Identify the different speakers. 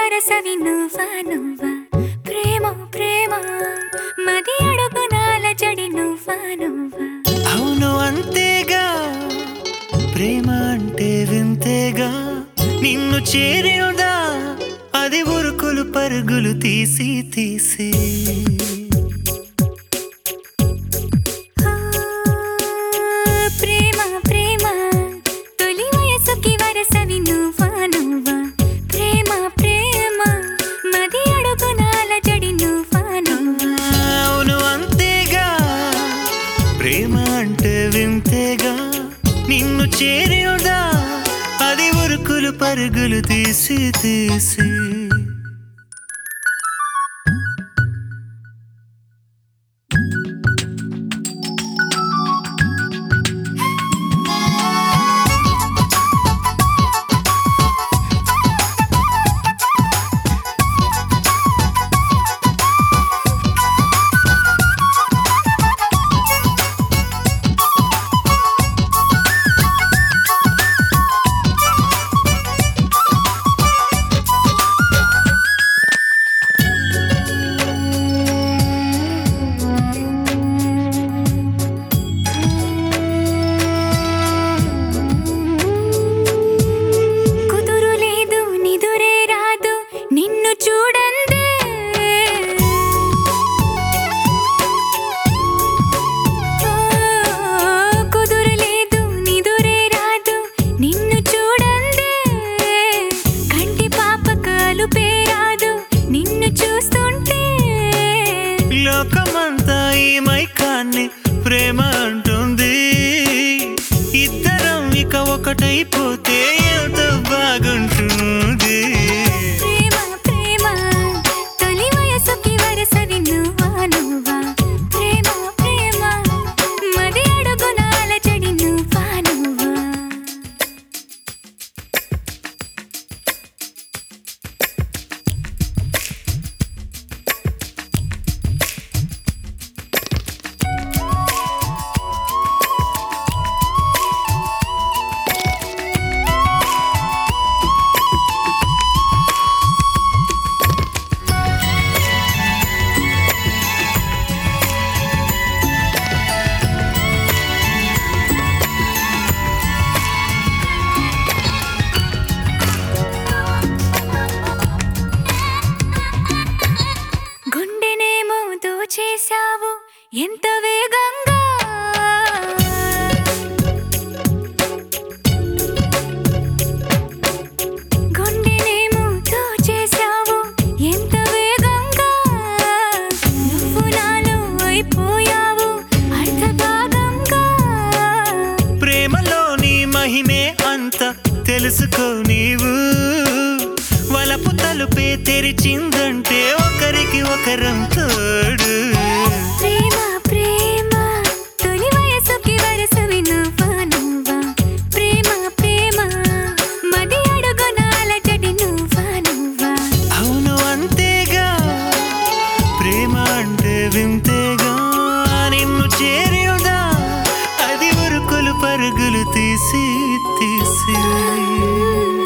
Speaker 1: వరసవి నువ్వా నువ్వా ప్రేమ ప్రేమ మది అడుగునాల జడి నువ్వా నువ్వా
Speaker 2: అవును అంతేగా ప్రేమ అంటే వింతేగా నిన్ను చేరినదా అది ఉరుకులు పరుగులు తీసి తీసి
Speaker 1: ప్రేమ ప్రేమ తొలి వయసుకి వరసవి నువ్వా నువ్వా ప్రేమ ప్రేమ మది అడుగునాల జడి నువ్వా నువ్వా
Speaker 2: అవును అంతేగా ప్రేమ అంటే వింతేగా నిన్ను చేరినదా అది ఉరుకులు పరుగులు తీసి తీసి లోకమంతా ఈ మైకాన్ని ప్రేమ అంటుంది ఇద్దరం ఇక ఒకటైపోతే ఎంత బాగుంటుంది
Speaker 1: ప్రేమ ప్రేమ తొలి వయసుకి వరసవి నువ్వా నువ్వా ప్రేమ ప్రేమ మది అడుగునాల జడి నువ్వా నువ్వా చేసావు ఎంత వేగంగా గుండెనేమో దోచేసావు ఎంత వేగంగా నువ్వు నాలో అయిపోయావు అర్థభాగంగా
Speaker 2: ప్రేమలోని మహిమే అంత తెలుసుకో నీవు వలపు తలుపే తెరిచిందంటే ఒకరికి ఒకరం తోడు
Speaker 1: ప్రేమ ప్రేమ తొలి వయసుకి వరసవి నువ్వా నువ్వా ప్రేమ ప్రేమ మది అడుగునాల జడి నువ్వా నువ్వా
Speaker 2: అవును అంతేగా ప్రేమ అంటే వింతేగా నిన్ను చేరినదా అది ఉరుకులు పరుగులు తీసి తీసి